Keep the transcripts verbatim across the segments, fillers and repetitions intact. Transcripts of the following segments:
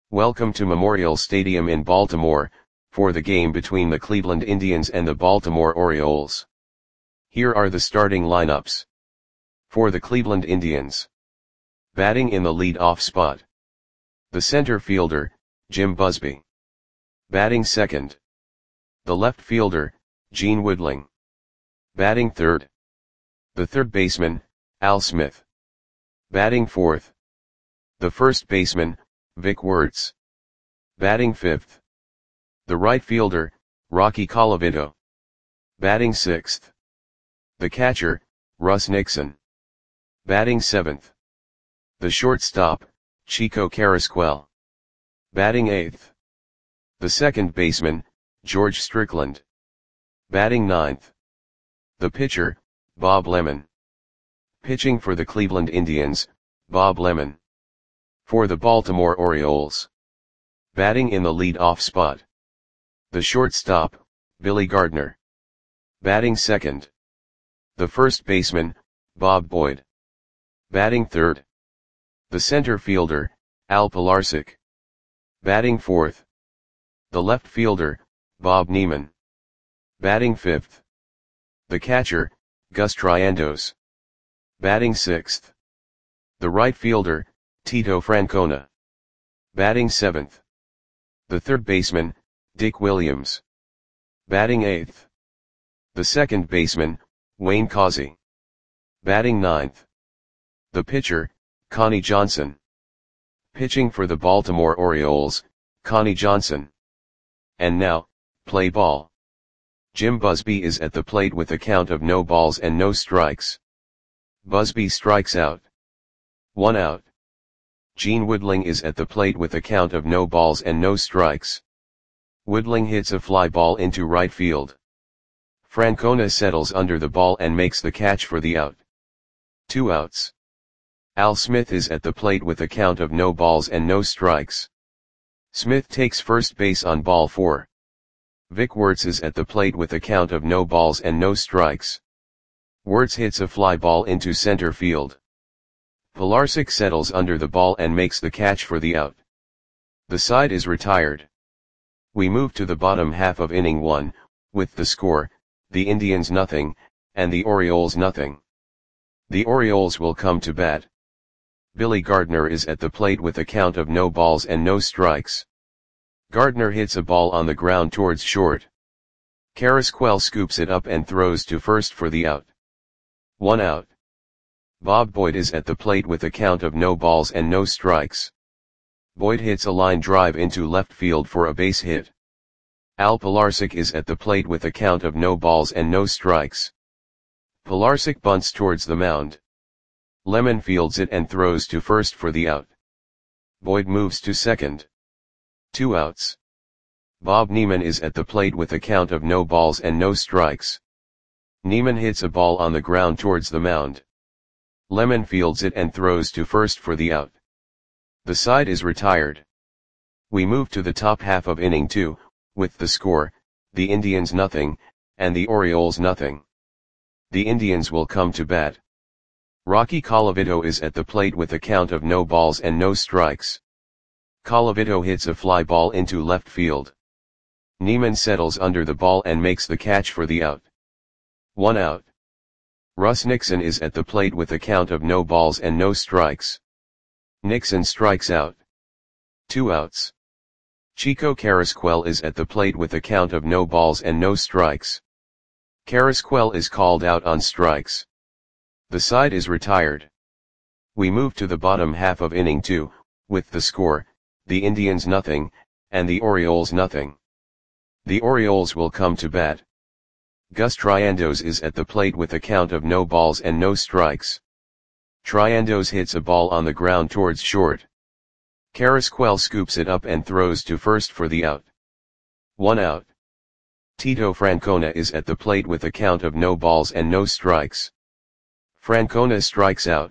Welcome to Memorial Stadium in Baltimore, for the game between the Cleveland Indians and the Baltimore Orioles. Here are the starting lineups. For the Cleveland Indians. Batting in the lead-off spot. The center fielder, Jim Busby. Batting second. The left fielder, Gene Woodling. Batting third. The third baseman, Al Smith. Batting fourth. The first baseman, Vic Wertz. Batting fifth. The right fielder, Rocky Colavito. Batting sixth. The catcher, Russ Nixon. Batting seventh. The shortstop, Chico Carrasquel. Batting eighth. The second baseman, George Strickland. Batting ninth. The pitcher, Bob Lemon. Pitching for the Cleveland Indians, Bob Lemon. For the Baltimore Orioles. Batting in the lead-off spot. The shortstop, Billy Gardner. Batting second. The first baseman, Bob Boyd. Batting third. The center fielder, Al Pilarczyk. Batting fourth. The left fielder, Bob Neiman. Batting fifth. The catcher, Gus Triandos. Batting sixth. The right fielder, Tito Francona. Batting seventh. The third baseman, Dick Williams. Batting eighth. The second baseman, Wayne Causey. Batting ninth. The pitcher, Connie Johnson. Pitching for the Baltimore Orioles, Connie Johnson. And now, play ball. Jim Busby is at the plate with a count of no balls and no strikes. Busby strikes out. One out. Gene Woodling is at the plate with a count of no balls and no strikes. Woodling hits a fly ball into right field. Francona settles under the ball and makes the catch for the out. Two outs. Al Smith is at the plate with a count of no balls and no strikes. Smith takes first base on ball four. Vic Wertz is at the plate with a count of no balls and no strikes. Wertz hits a fly ball into center field. Pilarczyk settles under the ball and makes the catch for the out. The side is retired. We move to the bottom half of inning one, with the score, the Indians nothing, and the Orioles nothing. The Orioles will come to bat. Billy Gardner is at the plate with a count of no balls and no strikes. Gardner hits a ball on the ground towards short. Carrasquel scoops it up and throws to first for the out. One out. Bob Boyd is at the plate with a count of no balls and no strikes. Boyd hits a line drive into left field for a base hit. Al Pilarczyk is at the plate with a count of no balls and no strikes. Pilarczyk bunts towards the mound. Lemon fields it and throws to first for the out. Boyd moves to second. Two outs. Bob Neiman is at the plate with a count of no balls and no strikes. Neiman hits a ball on the ground towards the mound. Lemon fields it and throws to first for the out. The side is retired. We move to the top half of inning two, with the score, the Indians nothing, and the Orioles nothing. The Indians will come to bat. Rocky Colavito is at the plate with a count of no balls and no strikes. Colavito hits a fly ball into left field. Neiman settles under the ball and makes the catch for the out. One out. Russ Nixon is at the plate with a count of no balls and no strikes. Nixon strikes out. Two outs. Chico Carrasquel is at the plate with a count of no balls and no strikes. Carrasquel is called out on strikes. The side is retired. We move to the bottom half of inning two, with the score, the Indians nothing, and the Orioles nothing. The Orioles will come to bat. Gus Triandos is at the plate with a count of no balls and no strikes. Triandos hits a ball on the ground towards short. Carrasquel scoops it up and throws to first for the out. One out. Tito Francona is at the plate with a count of no balls and no strikes. Francona strikes out.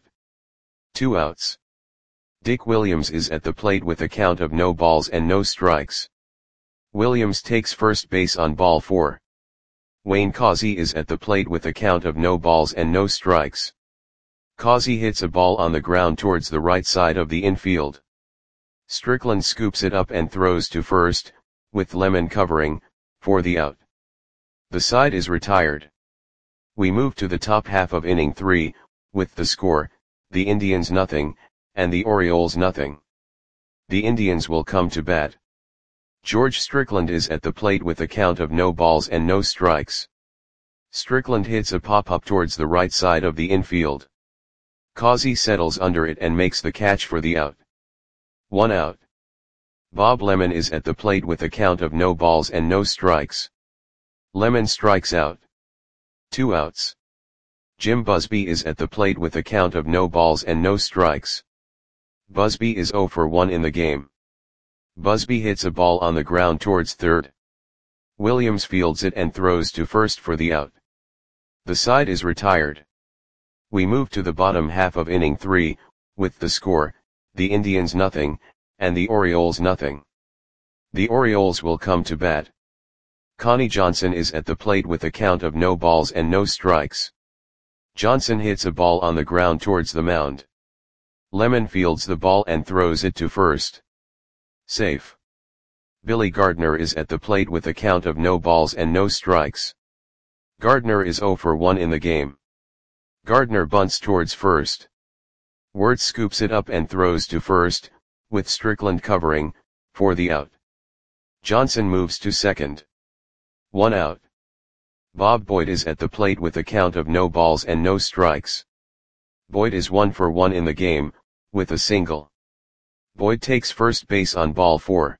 Two outs. Dick Williams is at the plate with a count of no balls and no strikes. Williams takes first base on ball four. Wayne Causey is at the plate with a count of no balls and no strikes. Causey hits a ball on the ground towards the right side of the infield. Strickland scoops it up and throws to first, with Lemon covering, for the out. The side is retired. We move to the top half of inning three, with the score, the Indians nothing, and the Orioles nothing. The Indians will come to bat. George Strickland is at the plate with a count of no balls and no strikes. Strickland hits a pop-up towards the right side of the infield. Causey settles under it and makes the catch for the out. One out. Bob Lemon is at the plate with a count of no balls and no strikes. Lemon strikes out. Two outs. Jim Busby is at the plate with a count of no balls and no strikes. Busby is oh for one in the game. Busby hits a ball on the ground towards third. Williams fields it and throws to first for the out. The side is retired. We move to the bottom half of inning three, with the score, the Indians nothing, and the Orioles nothing. The Orioles will come to bat. Connie Johnson is at the plate with a count of no balls and no strikes. Johnson hits a ball on the ground towards the mound. Lemon fields the ball and throws it to first. Safe. Billy Gardner is at the plate with a count of no balls and no strikes. Gardner is oh for one in the game. Gardner bunts towards first. Wirtz scoops it up and throws to first, with Strickland covering, for the out. Johnson moves to second. One out. Bob Boyd is at the plate with a count of no balls and no strikes. Boyd is one for one in the game, with a single. Boyd takes first base on ball four.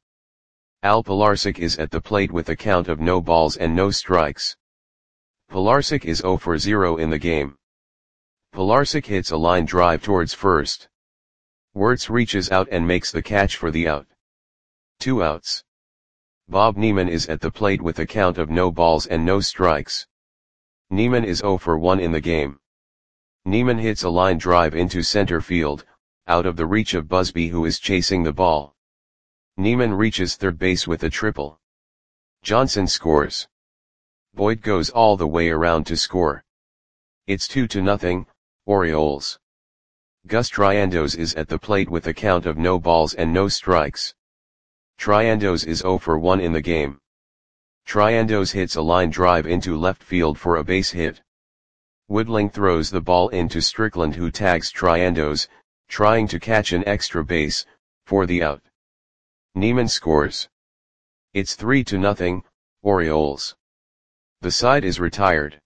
Al Pilarczyk is at the plate with a count of no balls and no strikes. Pilarczyk is oh for zero in the game. Pilarczyk hits a line drive towards first. Wirtz reaches out and makes the catch for the out. Two outs. Bob Neiman is at the plate with a count of no balls and no strikes. Neiman is oh for one in the game. Neiman hits a line drive into center field, out of the reach of Busby who is chasing the ball. Neiman reaches third base with a triple. Johnson scores. Boyd goes all the way around to score. It's two to nothing, Orioles. Gus Triandos is at the plate with a count of no balls and no strikes. Triandos is oh for one in the game. Triandos hits a line drive into left field for a base hit. Woodling throws the ball into Strickland who tags Triandos, trying to catch an extra base, for the out. Neiman scores. It's three to nothing, Orioles. The side is retired.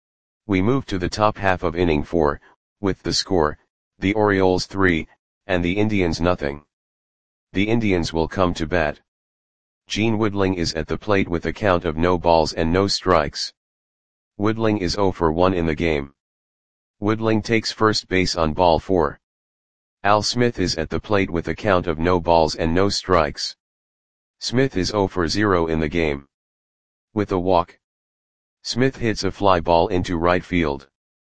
We move to the top half of inning four, with the score, the Orioles three, and the Indians nothing. The Indians will come to bat. Gene Woodling is at the plate with a count of no balls and no strikes. Woodling is oh for one in the game. Woodling takes first base on ball four. Al Smith is at the plate with a count of no balls and no strikes. Smith is oh for zero in the game. With a walk, Smith hits a fly ball into right field.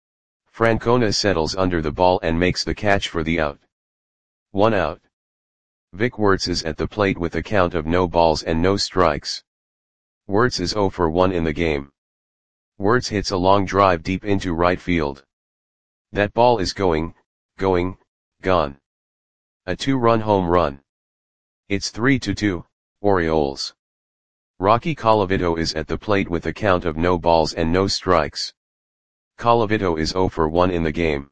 Francona settles under the ball and makes the catch for the out. One out. Vic Wirtz is at the plate with a count of no balls and no strikes. Wirtz is oh for one in the game. Wirtz hits a long drive deep into right field. That ball is going, going, gone. A two-run home run. It's three to two, Orioles. Rocky Colavito is at the plate with a count of no balls and no strikes. Colavito is oh for one in the game.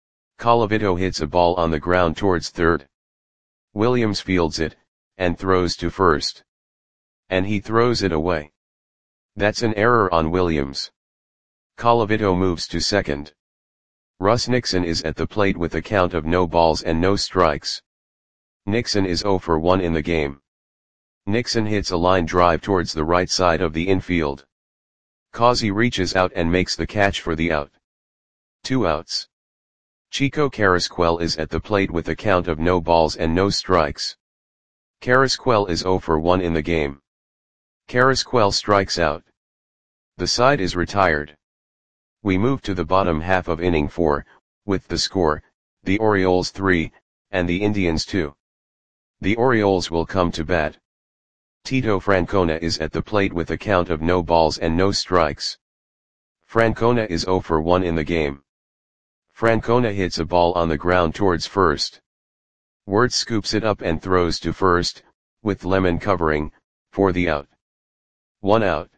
Colavito hits a ball on the ground towards third. Williams fields it, and throws to first. And he throws it away. That's an error on Williams. Colavito moves to second. Russ Nixon is at the plate with a count of no balls and no strikes. Nixon is oh for one in the game. Nixon hits a line drive towards the right side of the infield. Causey reaches out and makes the catch for the out. Two outs. Chico Carrasquel is at the plate with a count of no balls and no strikes. Carrasquel is oh for one in the game. Carrasquel strikes out. The side is retired. We move to the bottom half of inning four, with the score, the Orioles three, and the Indians two. The Orioles will come to bat. Tito Francona is at the plate with a count of no balls and no strikes. Francona is oh for one in the game. Francona hits a ball on the ground towards first. Wertz scoops it up and throws to first, with Lemon covering, for the out. One out.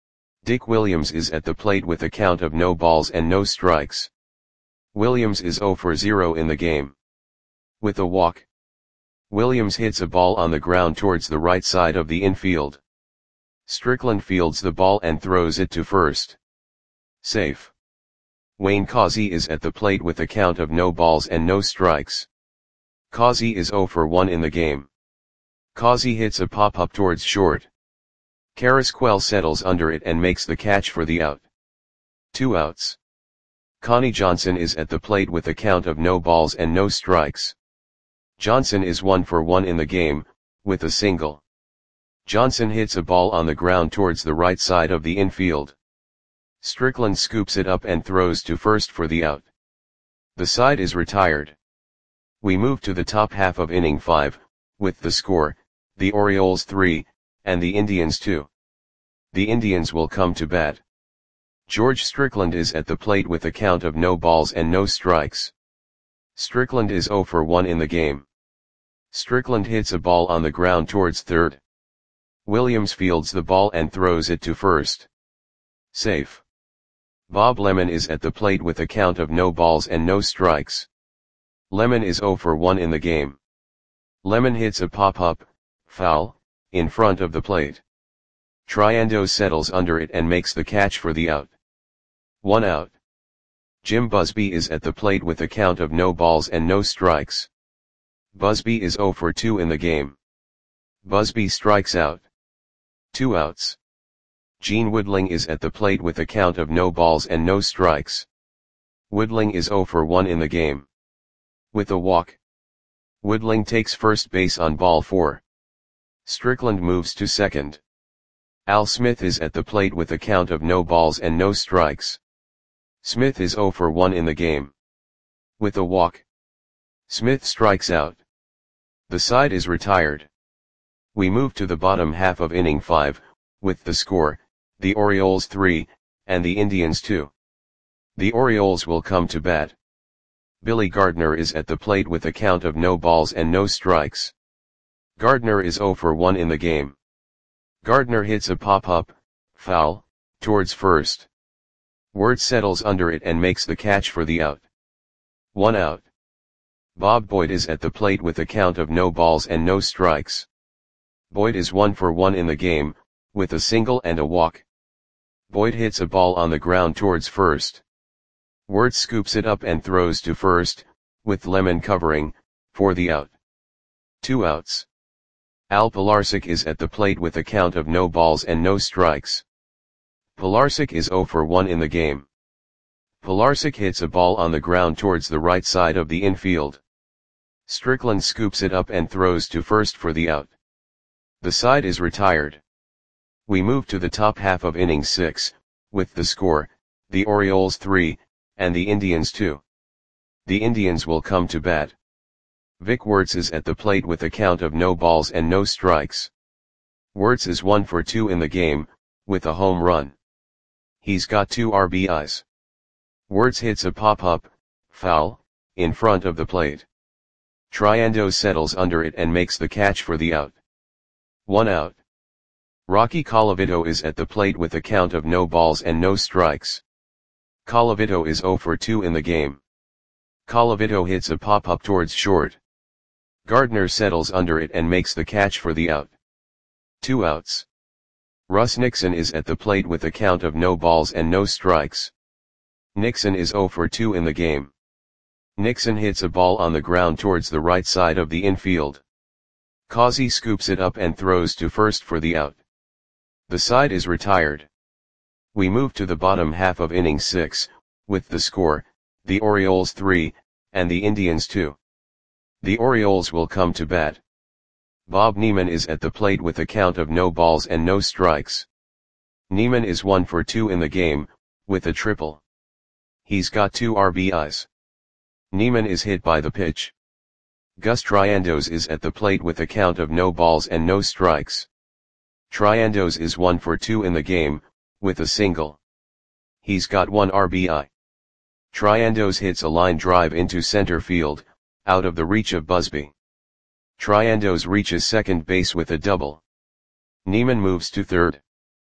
Dick Williams is at the plate with a count of no balls and no strikes. Williams is zero for zero in the game. With a walk, Williams hits a ball on the ground towards the right side of the infield. Strickland fields the ball and throws it to first. Safe. Wayne Causey is at the plate with a count of no balls and no strikes. Causey is zero for one in the game. Causey hits a pop-up towards short. Carrasquel settles under it and makes the catch for the out. Two outs. Connie Johnson is at the plate with a count of no balls and no strikes. Johnson is one for one in the game, with a single. Johnson hits a ball on the ground towards the right side of the infield. Strickland scoops it up and throws to first for the out. The side is retired. We move to the top half of inning five, with the score, the Orioles three, and the Indians two. The Indians will come to bat. George Strickland is at the plate with a count of no balls and no strikes. Strickland is zero for one in the game. Strickland hits a ball on the ground towards third. Williams fields the ball and throws it to first. Safe. Bob Lemon is at the plate with a count of no balls and no strikes. Lemon is zero for one in the game. Lemon hits a pop-up, foul, in front of the plate. Triando settles under it and makes the catch for the out. One out. Jim Busby is at the plate with a count of no balls and no strikes. Busby is zero for two in the game. Busby strikes out. Two outs. Gene Woodling is at the plate with a count of no balls and no strikes. Woodling is zero for one in the game. With a walk, Woodling takes first base on ball four. Strickland moves to second. Al Smith is at the plate with a count of no balls and no strikes. Smith is zero for one in the game. With a walk, Smith strikes out. The side is retired. We move to the bottom half of inning five, with the score, the Orioles three, and the Indians two. The Orioles will come to bat. Billy Gardner is at the plate with a count of no balls and no strikes. Gardner is zero for one in the game. Gardner hits a pop-up, foul, towards first. Wertz settles under it and makes the catch for the out. One out. Bob Boyd is at the plate with a count of no balls and no strikes. Boyd is one for one in the game, with a single and a walk. Boyd hits a ball on the ground towards first. Wertz scoops it up and throws to first, with Lemon covering, for the out. Two outs. Al Pilarczyk is at the plate with a count of no balls and no strikes. Pilarczyk is zero for one in the game. Pilarczyk hits a ball on the ground towards the right side of the infield. Strickland scoops it up and throws to first for the out. The side is retired. We move to the top half of inning six, with the score, the Orioles three, and the Indians two. The Indians will come to bat. Vic Wertz is at the plate with a count of no balls and no strikes. Wertz is one for two in the game, with a home run. He's got two R B Is. Wertz hits a pop-up, foul, in front of the plate. Triando settles under it and makes the catch for the out. One out. Rocky Colavito is at the plate with a count of no balls and no strikes. Colavito is zero for two in the game. Colavito hits a pop-up towards short. Gardner settles under it and makes the catch for the out. Two outs. Russ Nixon is at the plate with a count of no balls and no strikes. Nixon is zero for two in the game. Nixon hits a ball on the ground towards the right side of the infield. Causey scoops it up and throws to first for the out. The side is retired. We move to the bottom half of inning six, with the score, the Orioles three, and the Indians two. The Orioles will come to bat. Bob Neiman is at the plate with a count of no balls and no strikes. Neiman is one for two in the game, with a triple. He's got two R B Is. Neiman is hit by the pitch. Gus Triandos is at the plate with a count of no balls and no strikes. Triandos is one for two in the game, with a single. He's got one R B I. Triandos hits a line drive into center field, out of the reach of Busby. Triandos reaches second base with a double. Niemann moves to third.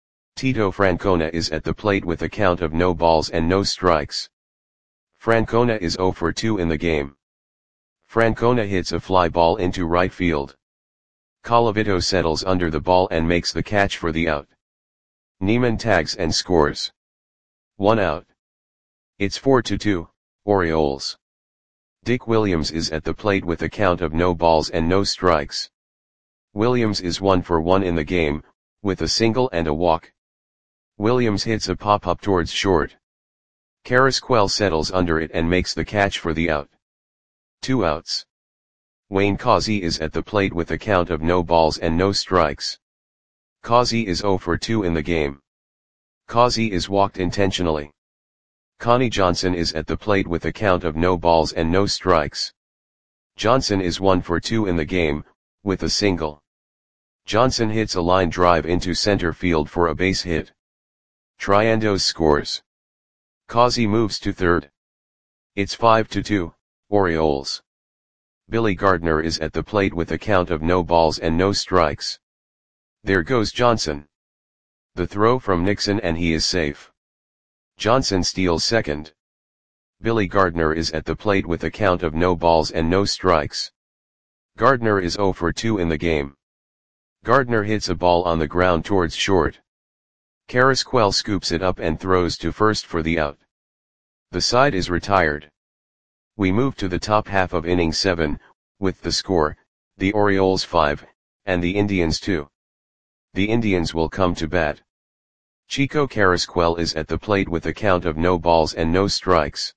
Tito Francona is at the plate with a count of no balls and no strikes. Francona is zero for two in the game. Francona hits a fly ball into right field. Colavito settles under the ball and makes the catch for the out. Niemann tags and scores. One out. It's four to two, Orioles. Dick Williams is at the plate with a count of no balls and no strikes. Williams is one for one in the game, with a single and a walk. Williams hits a pop-up towards short. Carrasquel settles under it and makes the catch for the out. Two outs. Wayne Causey is at the plate with a count of no balls and no strikes. Causey is zero for two in the game. Causey is walked intentionally. Connie Johnson is at the plate with a count of no balls and no strikes. Johnson is one for two in the game, with a single. Johnson hits a line drive into center field for a base hit. Triandos scores. Causey moves to third. It's five to two, Orioles. Billy Gardner is at the plate with a count of no balls and no strikes. There goes Johnson. The throw from Nixon and he is safe. Johnson steals second. Billy Gardner is at the plate with a count of no balls and no strikes. Gardner is zero for two in the game. Gardner hits a ball on the ground towards short. Carrasquel scoops it up and throws to first for the out. The side is retired. We move to the top half of inning seven, with the score, the Orioles five, and the Indians two. The Indians will come to bat. Chico Carrasquel is at the plate with a count of no balls and no strikes.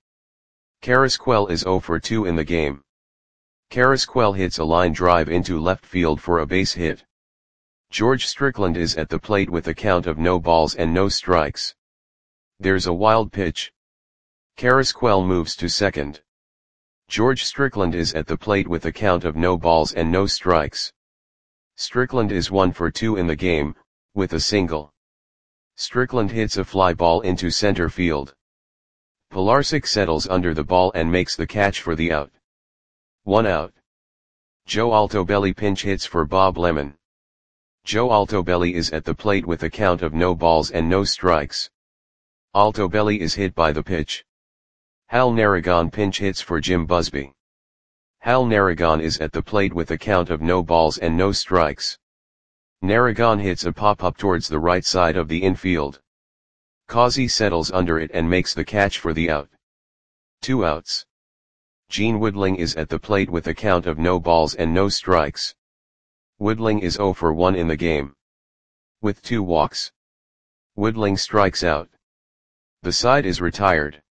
Carrasquel is zero for two in the game. Carrasquel hits a line drive into left field for a base hit. George Strickland is at the plate with a count of no balls and no strikes. There's a wild pitch. Carrasquel moves to second. George Strickland is at the plate with a count of no balls and no strikes. Strickland is one for two in the game, with a single. Strickland hits a fly ball into center field. Pilarczyk settles under the ball and makes the catch for the out. One out. Joe Altobelli pinch hits for Bob Lemon. Joe Altobelli is at the plate with a count of no balls and no strikes. Altobelli is hit by the pitch. Hal Narragon pinch hits for Jim Busby. Hal Narragon is at the plate with a count of no balls and no strikes. Narragon hits a pop-up towards the right side of the infield. Causey settles under it and makes the catch for the out. Two outs. Gene Woodling is at the plate with a count of no balls and no strikes. Woodling is zero for one in the game. With two walks. Woodling strikes out. The side is retired.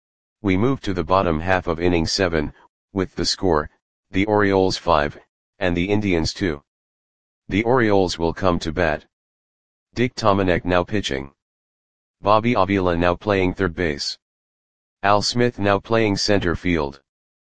We move to the bottom half of inning seven, with the score, the Orioles five, and the Indians two. The Orioles will come to bat. Dick Tomanek now pitching. Bobby Avila now playing third base. Al Smith now playing center field.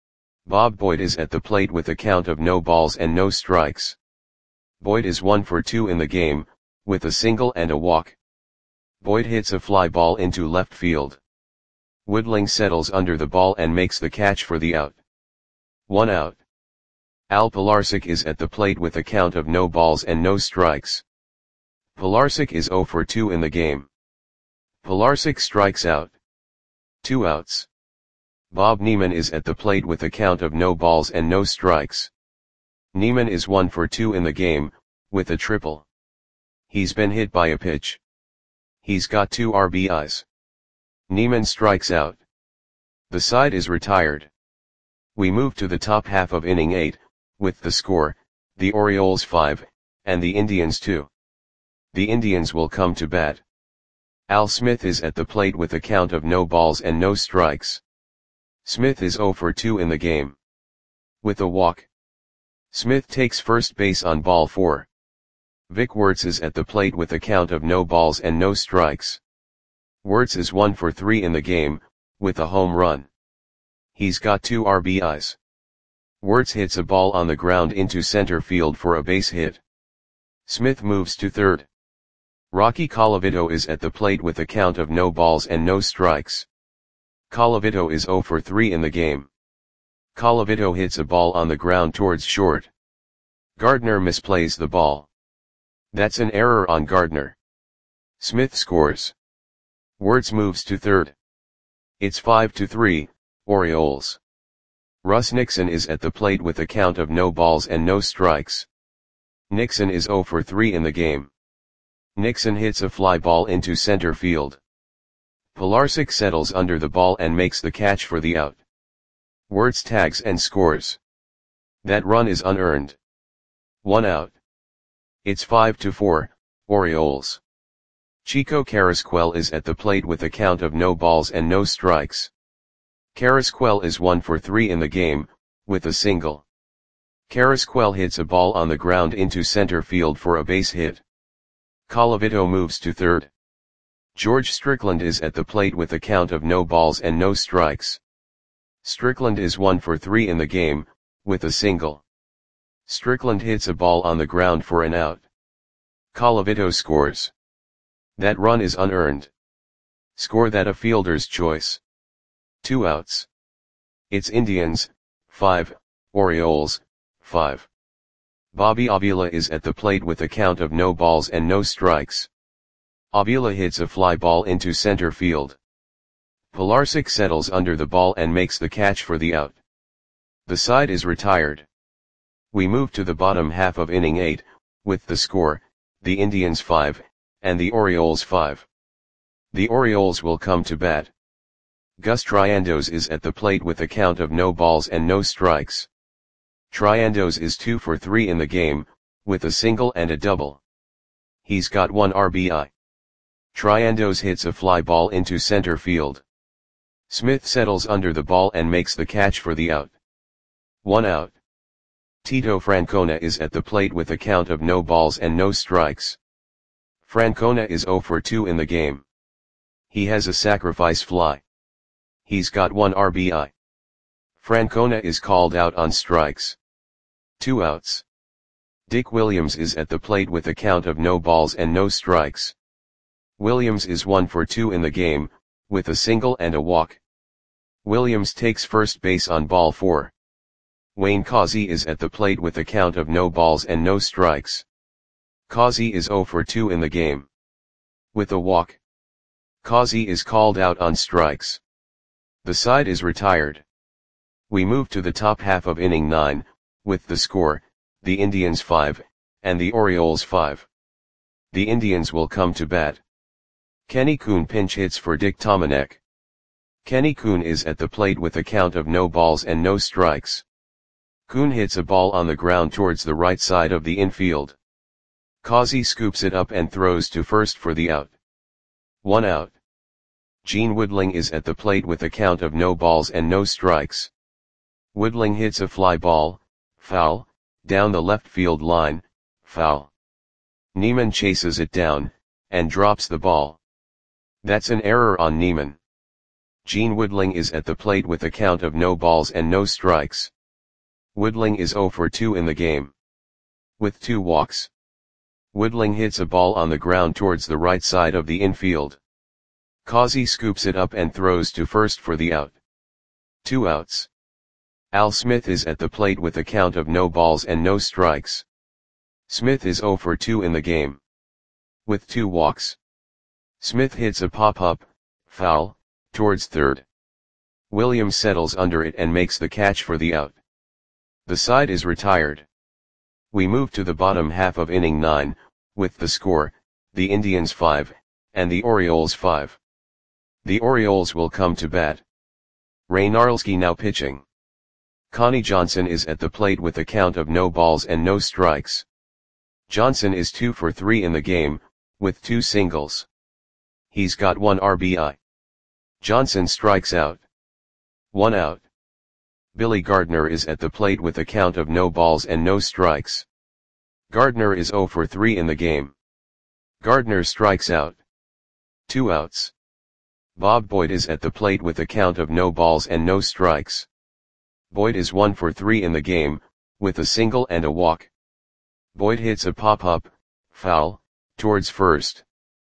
Bob Boyd is at the plate with a count of no balls and no strikes. Boyd is one for two in the game, with a single and a walk. Boyd hits a fly ball into left field. Woodling settles under the ball and makes the catch for the out. One out. Al Pilarczyk is at the plate with a count of no balls and no strikes. Pilarczyk is zero for two in the game. Pilarczyk strikes out. Two outs. Bob Niemann is at the plate with a count of no balls and no strikes. Niemann is one for two in the game, with a triple. He's been hit by a pitch. He's got two R B Is. Niemann strikes out. The side is retired. We move to the top half of inning eight, with the score, the Orioles five, and the Indians two. The Indians will come to bat. Al Smith is at the plate with a count of no balls and no strikes. Smith is zero for two in the game. With a walk. Smith takes first base on ball four. Vic Wertz is at the plate with a count of no balls and no strikes. Wertz is one for three in the game, with a home run. He's got two R B Is. Wertz hits a ball on the ground into center field for a base hit. Smith moves to third. Rocky Colavito is at the plate with a count of no balls and no strikes. Colavito is zero for three in the game. Colavito hits a ball on the ground towards short. Gardner misplays the ball. That's an error on Gardner. Smith scores. Wertz moves to third. It's five to three, Orioles. Russ Nixon is at the plate with a count of no balls and no strikes. Nixon is zero for three in the game. Nixon hits a fly ball into center field. Pilarczyk settles under the ball and makes the catch for the out. Wertz tags and scores. That run is unearned. One out. It's five to four, Orioles. Chico Carrasquel is at the plate with a count of no balls and no strikes. Carrasquel is one for three in the game, with a single. Carrasquel hits a ball on the ground into center field for a base hit. Colavito moves to third. George Strickland is at the plate with a count of no balls and no strikes. Strickland is one for three in the game, with a single. Strickland hits a ball on the ground for an out. Colavito scores. That run is unearned. Score that a fielder's choice. Two outs. It's Indians, five, Orioles, five. Bobby Avila is at the plate with a count of no balls and no strikes. Avila hits a fly ball into center field. Pilarczyk settles under the ball and makes the catch for the out. The side is retired. We move to the bottom half of inning eight, with the score, the Indians five, and the Orioles five. The Orioles will come to bat. Gus Triandos is at the plate with a count of no balls and no strikes. Triandos is two for three in the game, with a single and a double. He's got one R B I. Triandos hits a fly ball into center field. Smith settles under the ball and makes the catch for the out. One out. Tito Francona is at the plate with a count of no balls and no strikes. Francona is zero for two in the game. He has a sacrifice fly. He's got one R B I. Francona is called out on strikes. Two outs. Dick Williams is at the plate with a count of no balls and no strikes. Williams is one for two in the game, with a single and a walk. Williams takes first base on ball four. Wayne Causey is at the plate with a count of no balls and no strikes. Causey is zero for two in the game. With a walk. Causey is called out on strikes. The side is retired. We move to the top half of inning nine, with the score, the Indians five, and the Orioles five. The Indians will come to bat. Kenny Kuhn pinch hits for Dick Tomanek. Kenny Kuhn is at the plate with a count of no balls and no strikes. Kuhn hits a ball on the ground towards the right side of the infield. Causey scoops it up and throws to first for the out. One out. Gene Woodling is at the plate with a count of no balls and no strikes. Woodling hits a fly ball, foul, down the left field line, foul. Neiman chases it down, and drops the ball. That's an error on Neiman. Gene Woodling is at the plate with a count of no balls and no strikes. Woodling is zero for two in the game. With two walks. Woodling hits a ball on the ground towards the right side of the infield. Causey scoops it up and throws to first for the out. Two outs. Al Smith is at the plate with a count of no balls and no strikes. Smith is zero for two in the game. With two walks. Smith hits a pop-up, foul, towards third. Williams settles under it and makes the catch for the out. The side is retired. We move to the bottom half of inning nine, with the score, the Indians five, and the Orioles five. The Orioles will come to bat. Ray Narlski now pitching. Connie Johnson is at the plate with a count of no balls and no strikes. Johnson is two for three in the game, with two singles. He's got one R B I. Johnson strikes out. One out. Billy Gardner is at the plate with a count of no balls and no strikes. Gardner is zero for three in the game. Gardner strikes out. Two outs. Bob Boyd is at the plate with a count of no balls and no strikes. Boyd is one for three in the game, with a single and a walk. Boyd hits a pop-up, foul, towards first.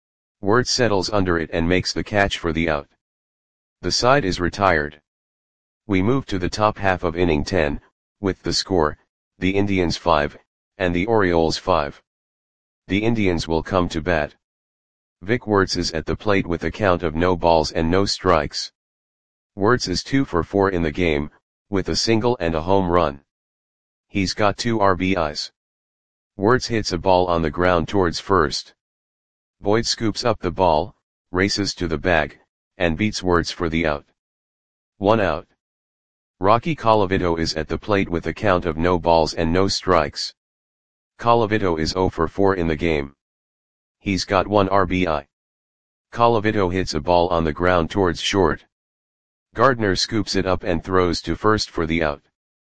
Wertz settles under it and makes the catch for the out. The side is retired. We move to the top half of inning ten, with the score, the Indians five, and the Orioles five. The Indians will come to bat. Vic Wertz is at the plate with a count of no balls and no strikes. Wertz is two for four in the game, with a single and a home run. He's got two R B Is. Wertz hits a ball on the ground towards first. Boyd scoops up the ball, races to the bag, and beats Wertz for the out. One out. Rocky Colavito is at the plate with a count of no balls and no strikes. Colavito is zero for four in the game. He's got one R B I. Colavito hits a ball on the ground towards short. Gardner scoops it up and throws to first for the out.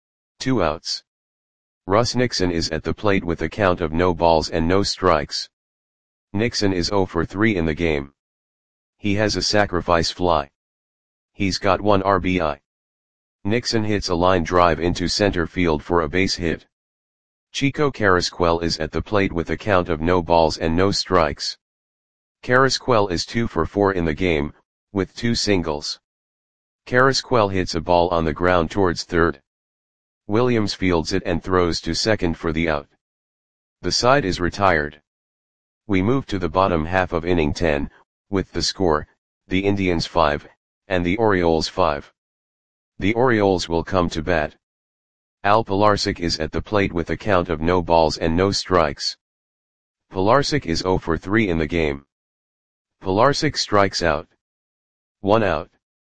Two outs. Russ Nixon is at the plate with a count of no balls and no strikes. Nixon is zero for three in the game. He has a sacrifice fly. He's got one R B I. Nixon hits a line drive into center field for a base hit. Chico Carrasquel is at the plate with a count of no balls and no strikes. Carrasquel is two for four in the game, with two singles. Carrasquel hits a ball on the ground towards third. Williams fields it and throws to second for the out. The side is retired. We move to the bottom half of inning ten, with the score, the Indians five, and the Orioles five. The Orioles will come to bat. Al Pilarczyk is at the plate with a count of no balls and no strikes. Pilarczyk is zero for three in the game. Pilarczyk strikes out. One out.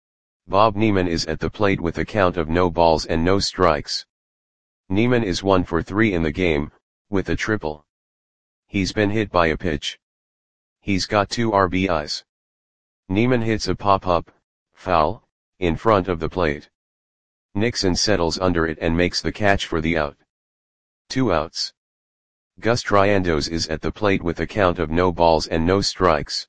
Bob Neiman is at the plate with a count of no balls and no strikes. Neiman is one for three in the game, with a triple. He's been hit by a pitch. He's got two R B Is. Neiman hits a pop-up, foul, in front of the plate. Nixon settles under it and makes the catch for the out. Two outs. Gus Triandos is at the plate with a count of no balls and no strikes.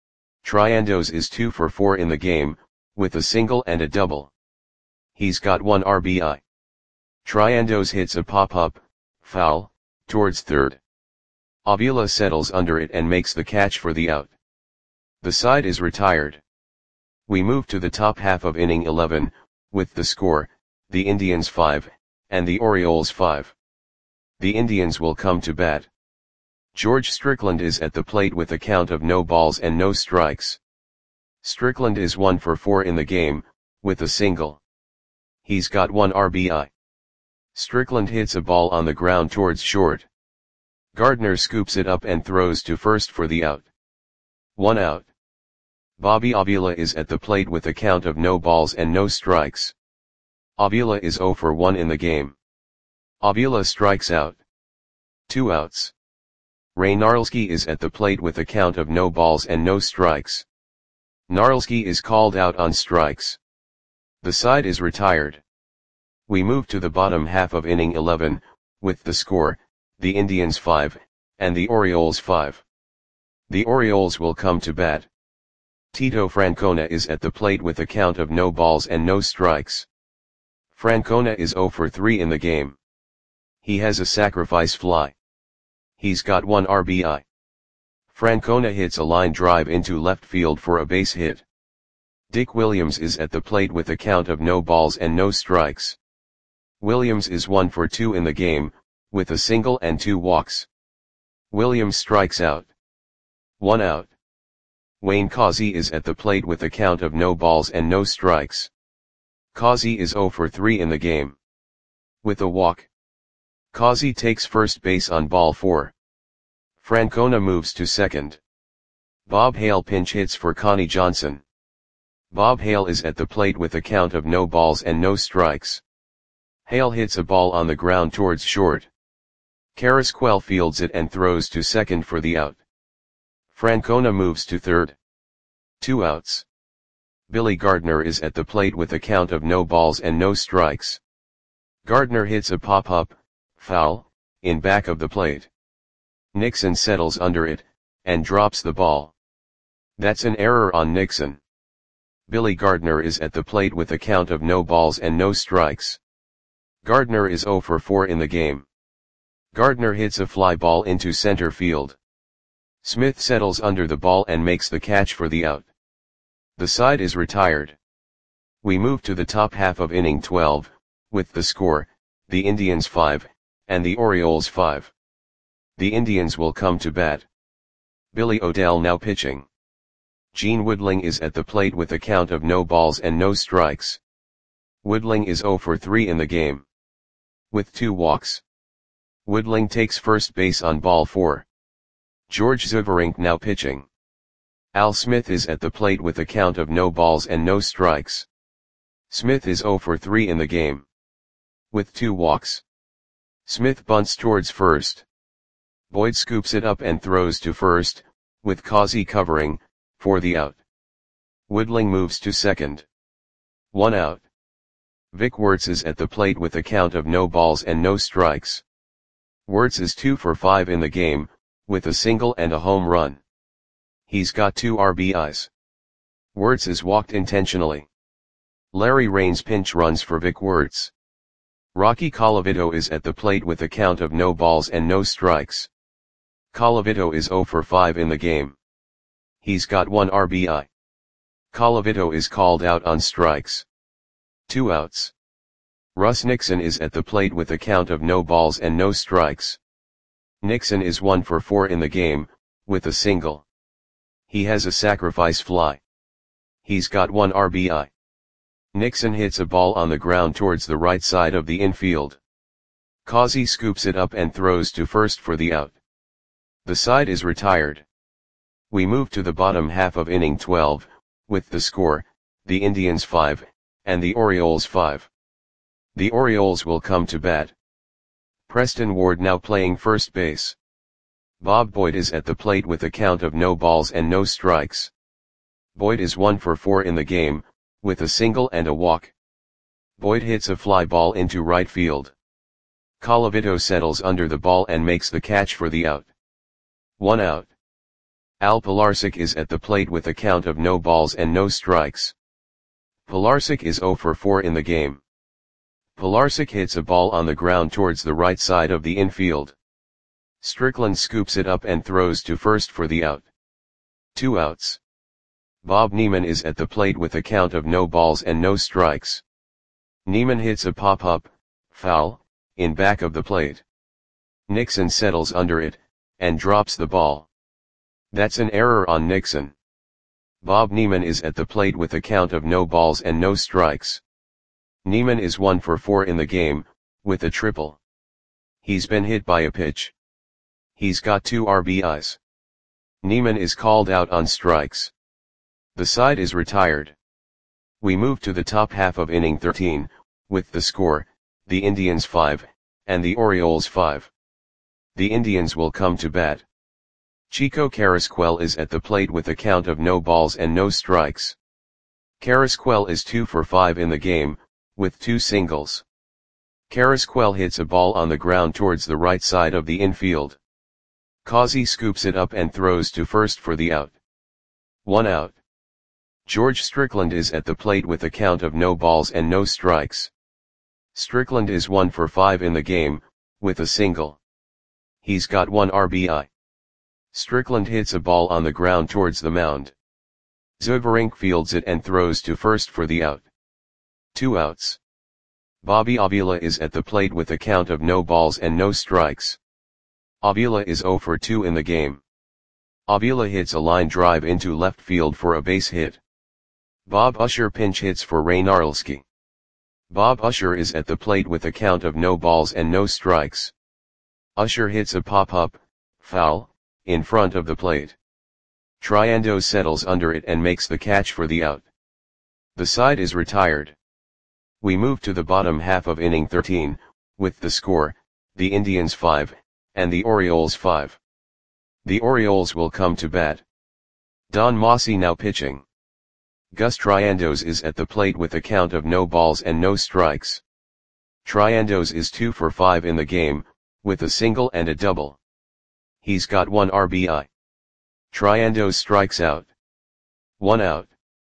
Triandos is two for four in the game, with a single and a double. He's got one R B I. Triandos hits a pop-up, foul, towards third. Avila settles under it and makes the catch for the out. The side is retired. We move to the top half of inning eleven, with the score, the Indians five, and the Orioles five. The Indians will come to bat. George Strickland is at the plate with a count of no balls and no strikes. Strickland is one for four in the game, with a single. He's got one R B I. Strickland hits a ball on the ground towards short. Gardner scoops it up and throws to first for the out. One out. Bobby Avila is at the plate with a count of no balls and no strikes. Avila is zero for one in the game. Avila strikes out. Two outs. Ray Narlski is at the plate with a count of no balls and no strikes. Narlski is called out on strikes. The side is retired. We move to the bottom half of inning eleven, with the score, the Indians five, and the Orioles five. The Orioles will come to bat. Tito Francona is at the plate with a count of no balls and no strikes. Francona is zero for three in the game. He has a sacrifice fly. He's got one R B I. Francona hits a line drive into left field for a base hit. Dick Williams is at the plate with a count of no balls and no strikes. Williams is one for two in the game, with a single and two walks. Williams strikes out. One out. Wayne Causey is at the plate with a count of no balls and no strikes. Causey is zero for three in the game. With a walk. Causey takes first base on ball four. Francona moves to second. Bob Hale pinch hits for Connie Johnson. Bob Hale is at the plate with a count of no balls and no strikes. Hale hits a ball on the ground towards short. Carrasquel fields it and throws to second for the out. Francona moves to third. Two outs. Billy Gardner is at the plate with a count of no balls and no strikes. Gardner hits a pop-up, foul, in back of the plate. Nixon settles under it, and drops the ball. That's an error on Nixon. Billy Gardner is at the plate with a count of no balls and no strikes. Gardner is zero for four in the game. Gardner hits a fly ball into center field. Smith settles under the ball and makes the catch for the out. The side is retired. We move to the top half of inning twelve, with the score, the Indians five, and the Orioles five. The Indians will come to bat. Billy O'Dell now pitching. Gene Woodling is at the plate with a count of no balls and no strikes. Woodling is zero for three in the game, with two walks. Woodling takes first base on ball four. George Zuverink now pitching. Al Smith is at the plate with a count of no balls and no strikes. Smith is zero for three in the game, with two walks. Smith bunts towards first. Boyd scoops it up and throws to first, with Causey covering, for the out. Woodling moves to second. One out. Vic Wertz is at the plate with a count of no balls and no strikes. Wertz is two for five in the game, with a single and a home run. He's got two R B Is. Wertz is walked intentionally. Larry Raines pinch runs for Vic Wertz. Rocky Colavito is at the plate with a count of no balls and no strikes. Colavito is zero for five in the game. He's got one R B I. Colavito is called out on strikes. Two outs. Russ Nixon is at the plate with a count of no balls and no strikes. Nixon is one for four in the game, with a single. He has a sacrifice fly. He's got one R B I. Nixon hits a ball on the ground towards the right side of the infield. Causey scoops it up and throws to first for the out. The side is retired. We move to the bottom half of inning twelve, with the score, the Indians five, and the Orioles five. The Orioles will come to bat. Preston Ward now playing first base. Bob Boyd is at the plate with a count of no balls and no strikes. Boyd is one for four in the game, with a single and a walk. Boyd hits a fly ball into right field. Colavito settles under the ball and makes the catch for the out. One out. Al Pilarczyk is at the plate with a count of no balls and no strikes. Pilarczyk is zero for four in the game. Pilarczyk hits a ball on the ground towards the right side of the infield. Strickland scoops it up and throws to first for the out. Two outs. Bob Neiman is at the plate with a count of no balls and no strikes. Neiman hits a pop-up, foul, in back of the plate. Nixon settles under it, and drops the ball. That's an error on Nixon. Bob Neiman is at the plate with a count of no balls and no strikes. Neiman is one for four in the game, with a triple. He's been hit by a pitch. He's got two R B Is. Neiman is called out on strikes. The side is retired. We move to the top half of inning thirteen, with the score, the Indians five, and the Orioles five. The Indians will come to bat. Chico Carrasquel is at the plate with a count of no balls and no strikes. Carrasquel is two for five in the game, with two singles. Carrasquel hits a ball on the ground towards the right side of the infield. Causey scoops it up and throws to first for the out. One out. George Strickland is at the plate with a count of no balls and no strikes. Strickland is one for five in the game, with a single. He's got one R B I. Strickland hits a ball on the ground towards the mound. Zuverink fields it and throws to first for the out. Two outs. Bobby Avila is at the plate with a count of no balls and no strikes. Avila is zero for two in the game. Avila hits a line drive into left field for a base hit. Bob Usher pinch hits for Ray Narlski. Bob Usher is at the plate with a count of no balls and no strikes. Usher hits a pop-up, foul, in front of the plate. Triando settles under it and makes the catch for the out. The side is retired. We move to the bottom half of inning thirteen, with the score, the Indians five, and the Orioles five. The Orioles will come to bat. Don Mossi now pitching. Gus Triandos is at the plate with a count of no balls and no strikes. Triandos is two for five in the game, with a single and a double. He's got one R B I. Triandos strikes out. One out.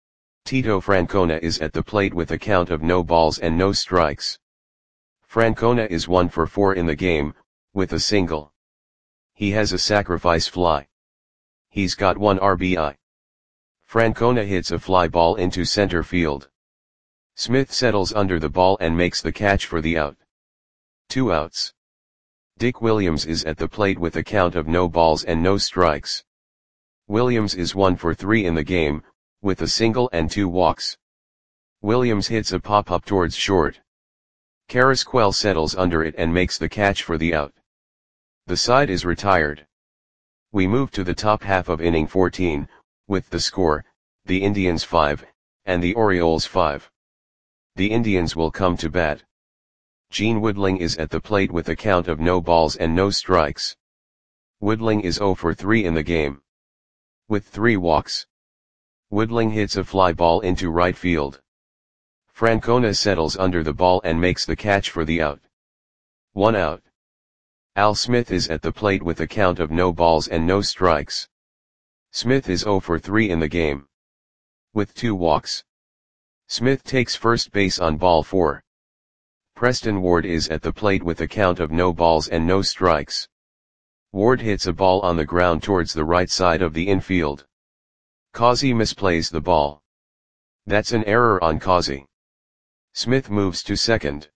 Tito Francona is at the plate with a count of no balls and no strikes. Francona is one for four in the game, with a single. He has a sacrifice fly. He's got one R B I. Francona hits a fly ball into center field. Smith settles under the ball and makes the catch for the out. Two outs. Dick Williams is at the plate with a count of no balls and no strikes. Williams is one for three in the game, with a single and two walks. Williams hits a pop-up towards short. Carrasquel settles under it and makes the catch for the out. The side is retired. We move to the top half of inning fourteen, with the score, the Indians five, and the Orioles five. The Indians will come to bat. Gene Woodling is at the plate with a count of no balls and no strikes. Woodling is zero for three in the game, with three walks. Woodling hits a fly ball into right field. Francona settles under the ball and makes the catch for the out. One out. Al Smith is at the plate with a count of no balls and no strikes. Smith is zero for three in the game, with two walks. Smith takes first base on ball four. Preston Ward is at the plate with a count of no balls and no strikes. Ward hits a ball on the ground towards the right side of the infield. Causey misplays the ball. That's an error on Causey. Smith moves to second.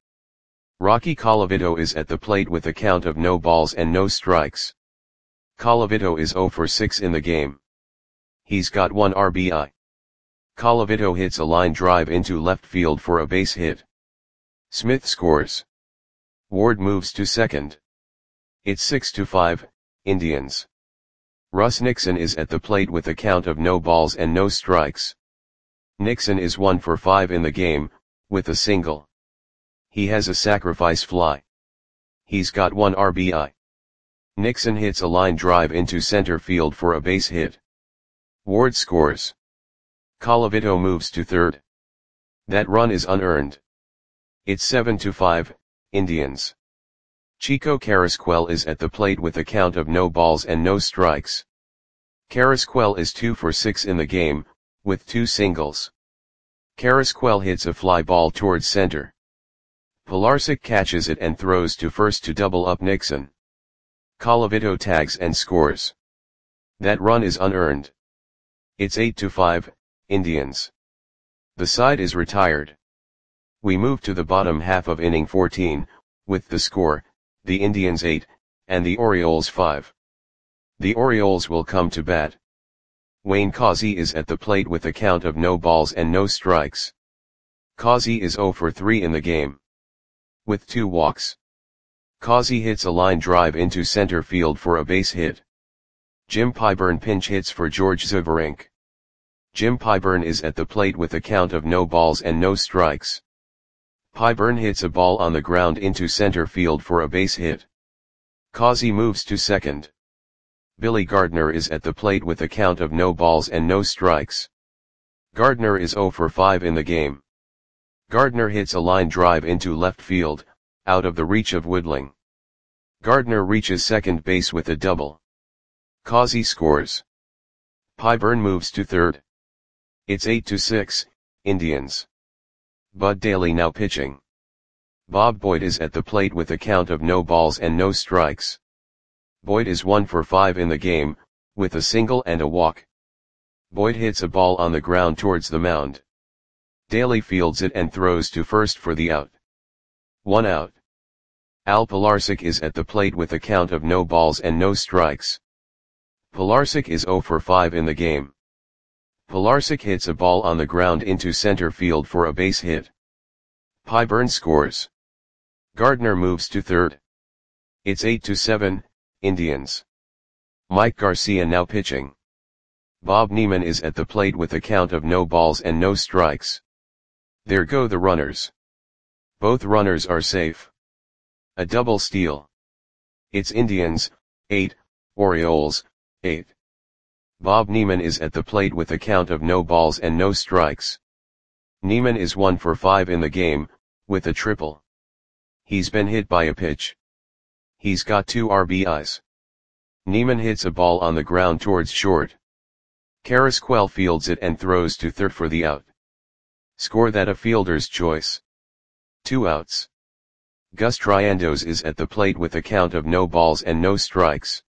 Rocky Colavito is at the plate with a count of no balls and no strikes. Colavito is zero for six in the game. He's got one R B I. Colavito hits a line drive into left field for a base hit. Smith scores. Ward moves to second. It's six to five, Indians. Russ Nixon is at the plate with a count of no balls and no strikes. Nixon is one for five in the game, with a single. He has a sacrifice fly. He's got one R B I. Nixon hits a line drive into center field for a base hit. Ward scores. Colavito moves to third. That run is unearned. It's seven to five, Indians. Chico Carrasquel is at the plate with a count of no balls and no strikes. Carrasquel is two for six in the game, with two singles. Carrasquel hits a fly ball towards center. Pilarczyk catches it and throws to first to double up Nixon. Colavito tags and scores. That run is unearned. It's eight to five, Indians. The side is retired. We move to the bottom half of inning fourteen, with the score, the Indians eight, and the Orioles five. The Orioles will come to bat. Wayne Causey is at the plate with a count of no balls and no strikes. Causey is zero for three in the game, with two walks. Causey hits a line drive into center field for a base hit. Jim Pyburn pinch hits for George Ziverink. Jim Pyburn is at the plate with a count of no balls and no strikes. Pyburn hits a ball on the ground into center field for a base hit. Causey moves to second. Billy Gardner is at the plate with a count of no balls and no strikes. Gardner is zero for five in the game. Gardner hits a line drive into left field, out of the reach of Woodling. Gardner reaches second base with a double. Causey scores. Pyburn moves to third. It's eight to six, Indians. Bud Daly now pitching. Bob Boyd is at the plate with a count of no balls and no strikes. Boyd is one for five in the game, with a single and a walk. Boyd hits a ball on the ground towards the mound. Daly fields it and throws to first for the out. One out. Al Pilarczyk is at the plate with a count of no balls and no strikes. Pilarczyk is zero for five in the game. Pilarczyk hits a ball on the ground into center field for a base hit. Pyburn scores. Gardner moves to third. It's eight to seven, Indians. Mike Garcia now pitching. Bob Neiman is at the plate with a count of no balls and no strikes. There go the runners. Both runners are safe. A double steal. It's Indians, eight, Orioles, eight. Bob Neiman is at the plate with a count of no balls and no strikes. Neiman is one for five in the game, with a triple. He's been hit by a pitch. He's got two R B Is. Neiman hits a ball on the ground towards short. Carrasquel fields it and throws to third for the out. Score that a fielder's choice. Two outs. Gus Triandos is at the plate with a count of no balls and no strikes.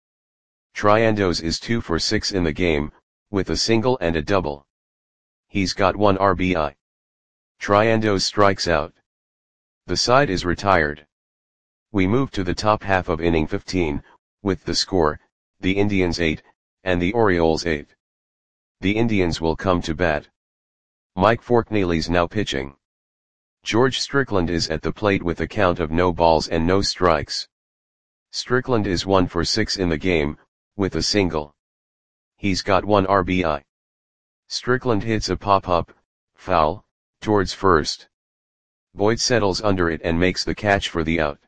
Triandos is two for six in the game, with a single and a double. He's got one R B I. Triandos strikes out. The side is retired. We move to the top half of inning fifteen, with the score, the Indians eight, and the Orioles eight. The Indians will come to bat. Mike Forkneely's now pitching. George Strickland is at the plate with a count of no balls and no strikes. Strickland is one for six in the game, with a single. He's got one R B I. Strickland hits a pop-up, foul, towards first. Boyd settles under it and makes the catch for the out.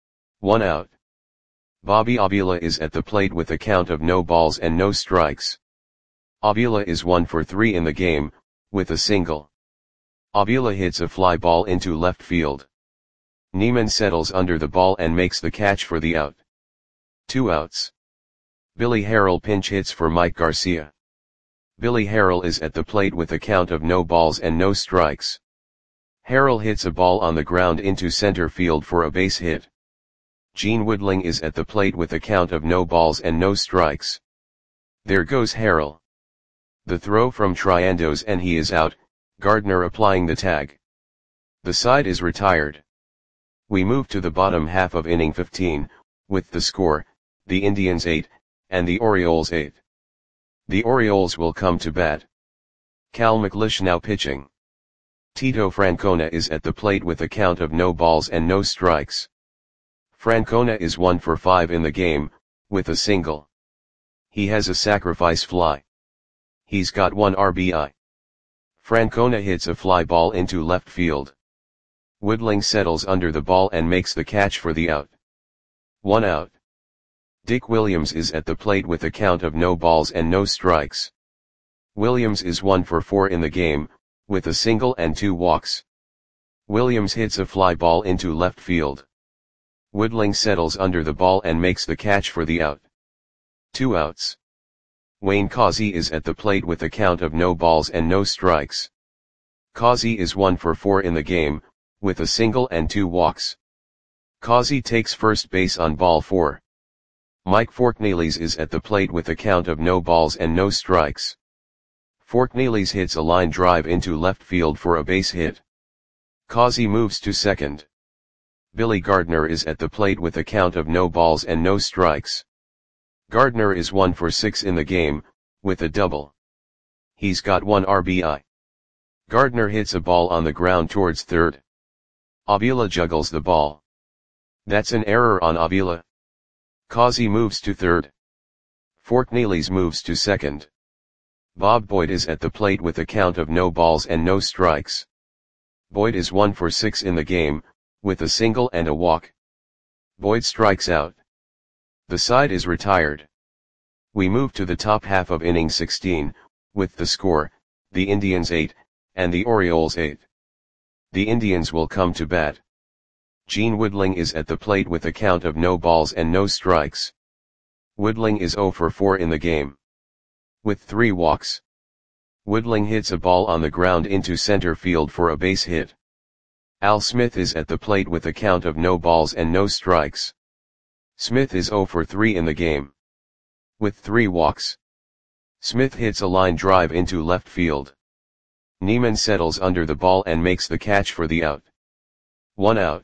One out. Bobby Avila is at the plate with a count of no balls and no strikes. Avila is one for three in the game, with a single. Avila hits a fly ball into left field. Neiman settles under the ball and makes the catch for the out. Two outs. Billy Harrell pinch hits for Mike Garcia. Billy Harrell is at the plate with a count of no balls and no strikes. Harrell hits a ball on the ground into center field for a base hit. Gene Woodling is at the plate with a count of no balls and no strikes. There goes Harrell. The throw from Triandos and he is out, Gardner applying the tag. The side is retired. We move to the bottom half of inning fifteen, with the score, the Indians eight, and the Orioles eight. The Orioles will come to bat. Cal McLeish now pitching. Tito Francona is at the plate with a count of no balls and no strikes. Francona is one for five in the game, with a single. He has a sacrifice fly. He's got one R B I. Francona hits a fly ball into left field. Woodling settles under the ball and makes the catch for the out. One out. Dick Williams is at the plate with a count of no balls and no strikes. Williams is one for four in the game, with a single and two walks. Williams hits a fly ball into left field. Woodling settles under the ball and makes the catch for the out. Two outs. Wayne Causey is at the plate with a count of no balls and no strikes. Causey is one for four in the game, with a single and two walks. Causey takes first base on ball four. Mike Forkneely's is at the plate with a count of no balls and no strikes. Forkneely's hits a line drive into left field for a base hit. Causey moves to second. Billy Gardner is at the plate with a count of no balls and no strikes. Gardner is one for six in the game, with a double. He's got one R B I. Gardner hits a ball on the ground towards third. Avila juggles the ball. That's an error on Avila. Causey moves to third. Forkneely's moves to second. Bob Boyd is at the plate with a count of no balls and no strikes. Boyd is one for six in the game, with a single and a walk. Boyd strikes out. The side is retired. We move to the top half of inning sixteen, with the score, the Indians eight, and the Orioles eight. The Indians will come to bat. Gene Woodling is at the plate with a count of no balls and no strikes. Woodling is zero for four in the game, with three walks. Woodling hits a ball on the ground into center field for a base hit. Al Smith is at the plate with a count of no balls and no strikes. Smith is zero for three in the game, with three walks. Smith hits a line drive into left field. Neiman settles under the ball and makes the catch for the out. One out.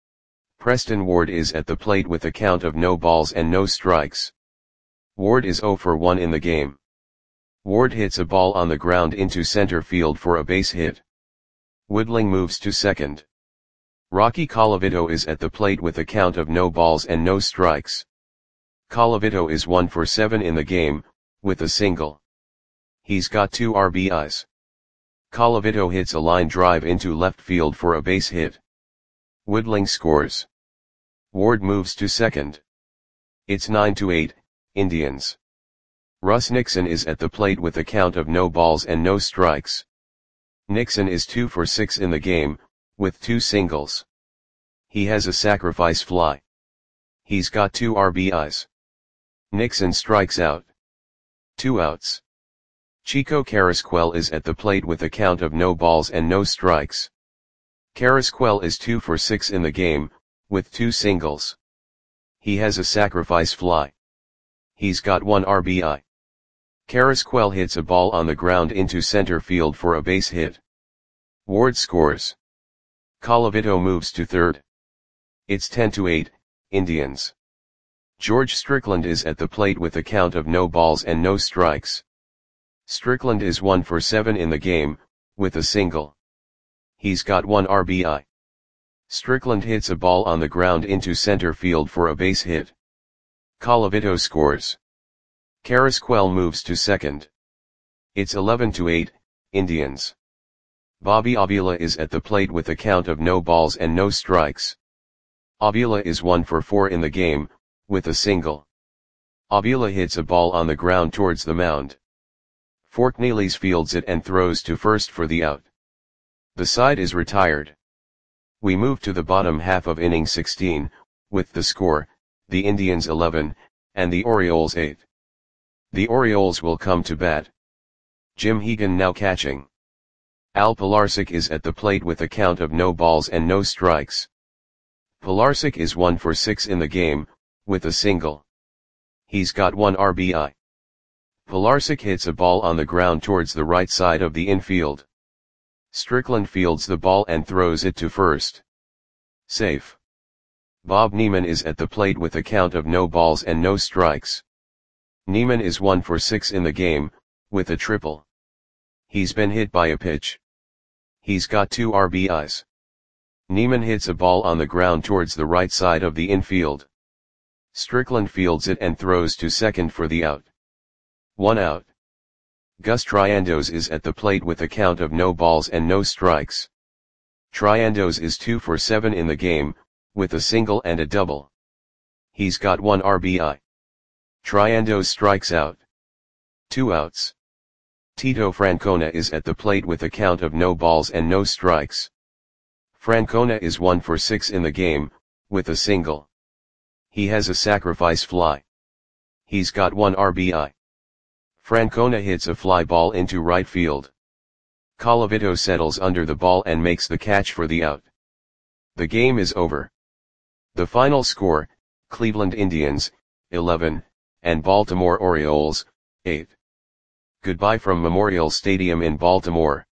Preston Ward is at the plate with a count of no balls and no strikes. Ward is zero for one in the game. Ward hits a ball on the ground into center field for a base hit. Woodling moves to second. Rocky Colavito is at the plate with a count of no balls and no strikes. Colavito is one for seven in the game, with a single. He's got two R B Is. Colavito hits a line drive into left field for a base hit. Woodling scores. Ward moves to second. It's nine to eight, Indians. Russ Nixon is at the plate with a count of no balls and no strikes. Nixon is two for six in the game, with two singles. He has a sacrifice fly. He's got two R B Is. Nixon strikes out. Two outs. Chico Carrasquel is at the plate with a count of no balls and no strikes. Carrasquel is two for six in the game, with two singles. He has a sacrifice fly. He's got one R B I. Carrasquel hits a ball on the ground into center field for a base hit. Ward scores. Colavito moves to third. It's ten to eight, Indians. George Strickland is at the plate with a count of no balls and no strikes. Strickland is one for seven in the game, with a single. He's got one R B I. Strickland hits a ball on the ground into center field for a base hit. Colavito scores. Carrasquel moves to second. It's eleven to eight, Indians. Bobby Avila is at the plate with a count of no balls and no strikes. Avila is one for four in the game, with a single. Avila hits a ball on the ground towards the mound. Forknelis fields it and throws to first for the out. The side is retired. We move to the bottom half of inning sixteen, with the score, the Indians eleven, and the Orioles eight. The Orioles will come to bat. Jim Hegan now catching. Al Pilarczyk is at the plate with a count of no balls and no strikes. Pilarczyk is one for six in the game, with a single. He's got one R B I. Pilarczyk hits a ball on the ground towards the right side of the infield. Strickland fields the ball and throws it to first. Safe. Bob Neiman is at the plate with a count of no balls and no strikes. Neiman is one for six in the game, with a triple. He's been hit by a pitch. He's got two R B Is. Neiman hits a ball on the ground towards the right side of the infield. Strickland fields it and throws to second for the out. One out. Gus Triandos is at the plate with a count of no balls and no strikes. Triandos is two for seven in the game, with a single and a double. He's got one R B I. Triandos strikes out. Two outs. Tito Francona is at the plate with a count of no balls and no strikes. Francona is one for six in the game, with a single. He has a sacrifice fly. He's got one R B I. Francona hits a fly ball into right field. Colavito settles under the ball and makes the catch for the out. The game is over. The final score, Cleveland Indians, eleven, and Baltimore Orioles, eight. Goodbye from Memorial Stadium in Baltimore.